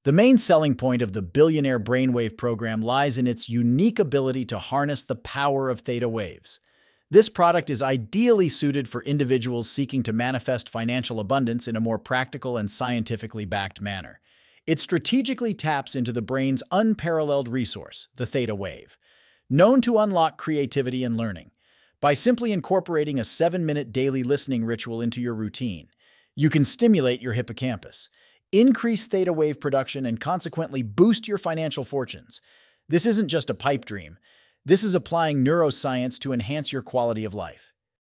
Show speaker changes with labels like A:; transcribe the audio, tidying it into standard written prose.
A: The main selling point of the Billionaire Brainwave program lies in its unique ability to harness the power of theta waves. This product is ideally suited for individuals seeking to manifest financial abundance in a more practical and scientifically backed manner. It strategically taps into the brain's unparalleled resource, the theta wave, known to unlock creativity and learning. By simply incorporating a 7-minute daily listening ritual into your routine, you can stimulate your hippocampus, increase theta wave production, and consequently boost your financial fortunes. This isn't just a pipe dream. This is applying neuroscience to enhance your quality of life.